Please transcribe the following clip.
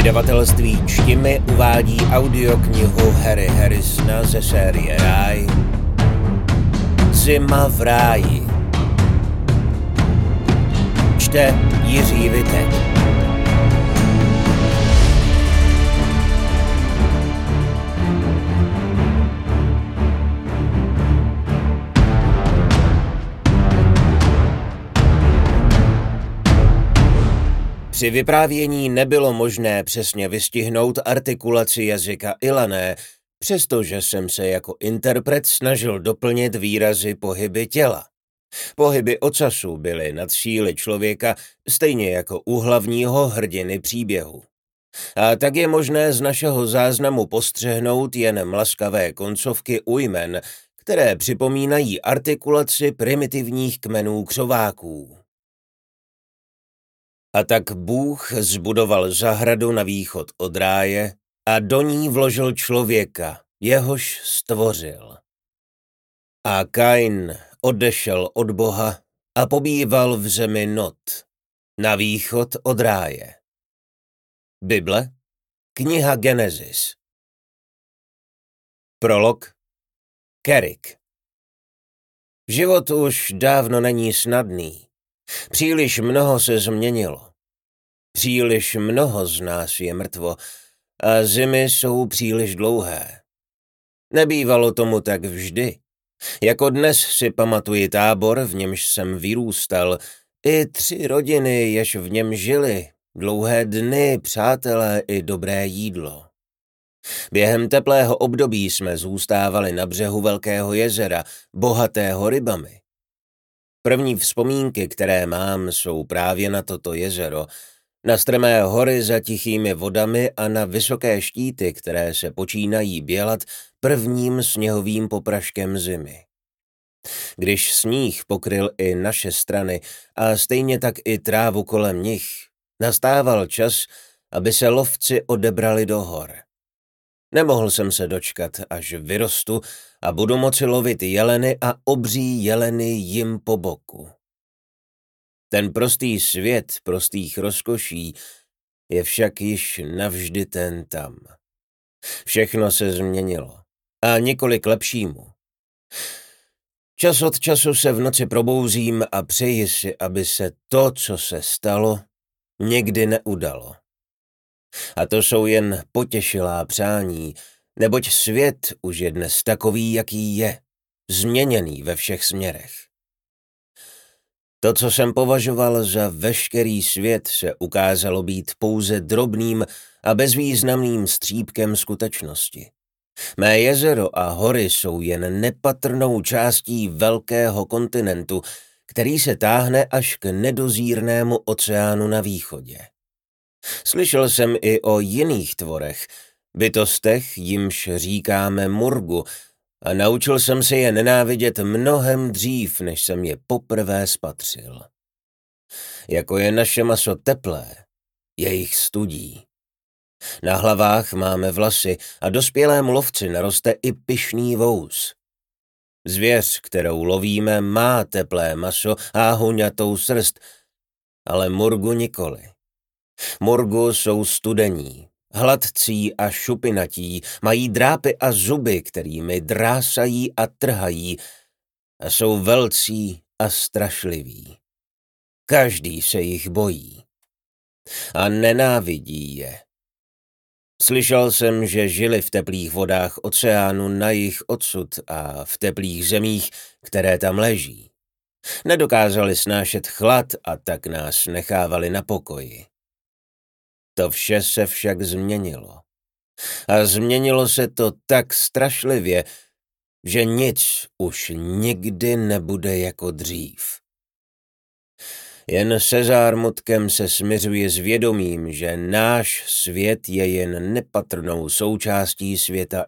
Vydavatelství Čtimi uvádí audioknihu Harry Harrisona ze série Ráj. Zima v ráji. Čte Jiří Vitek. Při vyprávění nebylo možné přesně vystihnout artikulaci jazyka Ilané, přestože jsem se jako interpret snažil doplnit výrazy pohyby těla. Pohyby ocasu byly nad síly člověka, stejně jako u hlavního hrdiny příběhu. A tak je možné z našeho záznamu postřehnout jen mlaskavé koncovky ujmen, které připomínají artikulaci primitivních kmenů křováků. A tak Bůh zbudoval zahradu na východ od ráje a do ní vložil člověka, jehož stvořil. A Kain odešel od Boha a pobýval v zemi Nod, na východ od ráje. Bible, kniha Genesis. Prolog, Kerik. Život už dávno není snadný. Příliš mnoho se změnilo. Příliš mnoho z nás je mrtvo a zimy jsou příliš dlouhé. Nebývalo tomu tak vždy. Jako dnes si pamatuji tábor, v němž jsem vyrůstal, i 3 rodiny, jež v něm žili, dlouhé dny, přátelé i dobré jídlo. Během teplého období jsme zůstávali na břehu velkého jezera, bohatého rybami. První vzpomínky, které mám, jsou právě na toto jezero, na strmé hory za tichými vodami a na vysoké štíty, které se počínají bělat prvním sněhovým popraškem zimy. Když sníh pokryl i naše strany a stejně tak i trávu kolem nich, nastával čas, aby se lovci odebrali do hor. Nemohl jsem se dočkat, až vyrostu a budu moci lovit jeleny a obří jeleny jim po boku. Ten prostý svět prostých rozkoší je však již navždy ten tam. Všechno se změnilo a nikoli k lepšímu. Čas od času se v noci probouzím a přeji si, aby se to, co se stalo, nikdy neudalo. A to jsou jen potěšilá přání, neboť svět už je dnes takový, jaký je, změněný ve všech směrech. To, co jsem považoval za veškerý svět, se ukázalo být pouze drobným a bezvýznamným střípkem skutečnosti. Mé jezero a hory jsou jen nepatrnou částí velkého kontinentu, který se táhne až k nedozírnému oceánu na východě. Slyšel jsem i o jiných tvorech, bytostech, jimž říkáme murgu, a naučil jsem se je nenávidět mnohem dřív, než jsem je poprvé spatřil. Jako je naše maso teplé, jejich studí. Na hlavách máme vlasy a dospělému lovci naroste i pyšný vous. Zvěř, kterou lovíme, má teplé maso a huňatou srst, ale murgu nikoli. Murgu jsou studení, hladcí a šupinatí, mají drápy a zuby, kterými drásají a trhají, a jsou velcí a strašliví. Každý se jich bojí a nenávidí je. Slyšel jsem, že žili v teplých vodách oceánu na jih odsud a v teplých zemích, které tam leží. Nedokázali snášet chlad a tak nás nechávali na pokoji. To vše se však změnilo. A změnilo se to tak strašlivě, že nic už nikdy nebude jako dřív. Jen se zármutkem se smiřuji s vědomím, že náš svět je jen nepatrnou součástí světa